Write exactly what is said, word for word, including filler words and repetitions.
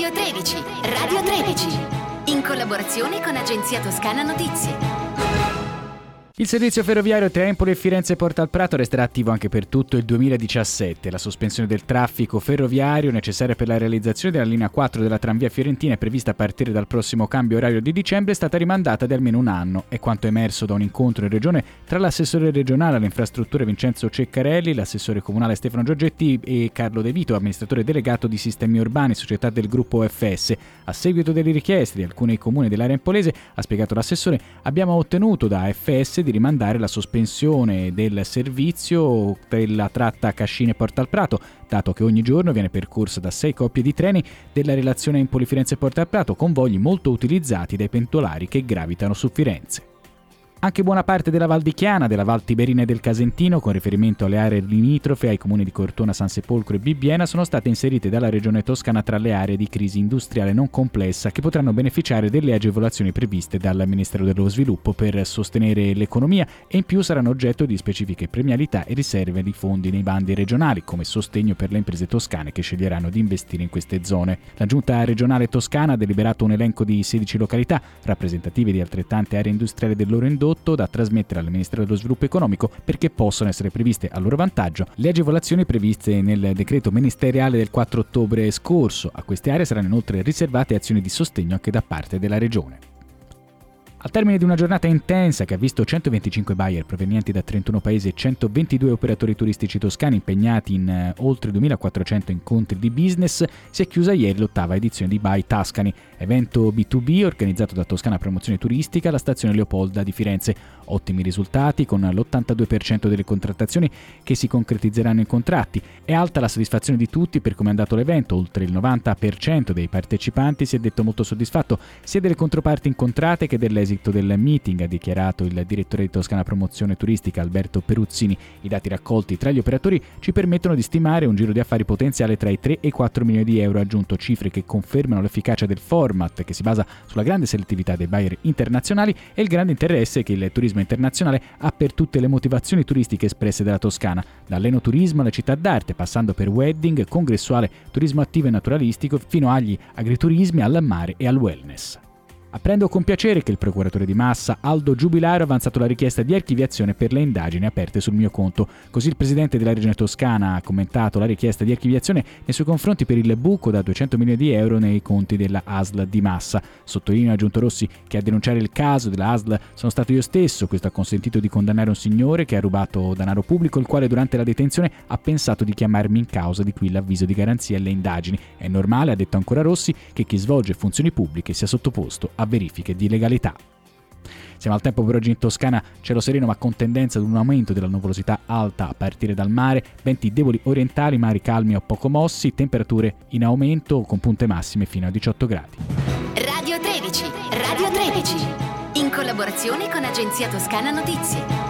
Radio tredici, Radio tredici, in collaborazione con Agenzia Toscana Notizie. Il servizio ferroviario tra Empoli e Firenze Porta al Prato resterà attivo anche per tutto il duemiladiciassette. La sospensione del traffico ferroviario necessaria per la realizzazione della linea quattro della tramvia fiorentina è prevista a partire dal prossimo cambio orario di dicembre è stata rimandata di almeno un anno. È quanto emerso da un incontro in regione tra l'assessore regionale alle infrastrutture Vincenzo Ceccarelli, l'assessore comunale Stefano Giorgetti e Carlo De Vito, amministratore delegato di Sistemi Urbani, società del gruppo F S. A seguito delle richieste di alcuni comuni dell'area empolese, ha spiegato l'assessore, abbiamo ottenuto da F S di rimandare la sospensione del servizio della tratta Cascine-Porta al Prato, dato che ogni giorno viene percorsa da sei coppie di treni della relazione Empoli-Firenze-Porta al Prato, convogli molto utilizzati dai pendolari che gravitano su Firenze. Anche buona parte della Val di Chiana, della Val Tiberina e del Casentino, con riferimento alle aree limitrofe ai comuni di Cortona, San Sepolcro e Bibbiena, sono state inserite dalla Regione Toscana tra le aree di crisi industriale non complessa che potranno beneficiare delle agevolazioni previste dal Ministero dello Sviluppo per sostenere l'economia e in più saranno oggetto di specifiche premialità e riserve di fondi nei bandi regionali, come sostegno per le imprese toscane che sceglieranno di investire in queste zone. La Giunta regionale toscana ha deliberato un elenco di sedici località, rappresentative di altrettante aree industriali del loro indotto, da trasmettere al Ministero dello Sviluppo Economico perché possono essere previste a loro vantaggio le agevolazioni previste nel decreto ministeriale del quattro ottobre scorso. A queste aree saranno inoltre riservate azioni di sostegno anche da parte della Regione. Al termine di una giornata intensa che ha visto centoventicinque buyer provenienti da trentuno paesi e centoventidue operatori turistici toscani impegnati in uh, oltre duemilaquattrocento incontri di business, si è chiusa ieri l'ottava edizione di Buy Tuscany, evento B due B organizzato da Toscana Promozione Turistica alla stazione Leopolda di Firenze. Ottimi risultati con l'ottantadue per cento delle contrattazioni che si concretizzeranno in contratti. È alta la soddisfazione di tutti per come è andato l'evento, oltre il novanta per cento dei partecipanti si è detto molto soddisfatto sia delle controparti incontrate che dell'esito del meeting, ha dichiarato il direttore di Toscana Promozione Turistica Alberto Peruzzini. I dati raccolti tra gli operatori ci permettono di stimare un giro di affari potenziale tra i tre e i quattro milioni di euro, aggiunto cifre che confermano l'efficacia del format che si basa sulla grande selettività dei buyer internazionali e il grande interesse che il turismo internazionale ha per tutte le motivazioni turistiche espresse dalla Toscana, dall'enoturismo alla città d'arte, passando per wedding, congressuale, turismo attivo e naturalistico, fino agli agriturismi, al mare e al wellness. Apprendo con piacere che il procuratore di Massa, Aldo Giubilaro, ha avanzato la richiesta di archiviazione per le indagini aperte sul mio conto. Così il presidente della Regione Toscana ha commentato la richiesta di archiviazione nei suoi confronti per il buco da duecento milioni di euro nei conti della A S L di Massa. Sottolinea aggiunto Rossi che a denunciare il caso della A S L sono stato io stesso. Questo ha consentito di condannare un signore che ha rubato denaro pubblico, il quale durante la detenzione ha pensato di chiamarmi in causa, di qui l'avviso di garanzia alle indagini. È normale, ha detto ancora Rossi, che chi svolge funzioni pubbliche sia sottoposto a verifiche di legalità. Siamo al tempo per oggi in Toscana, cielo sereno ma con tendenza ad un aumento della nuvolosità alta a partire dal mare, venti deboli orientali, mari calmi o poco mossi, temperature in aumento con punte massime fino a diciotto gradi. Radio tredici, Radio tredici, in collaborazione con Agenzia Toscana Notizie.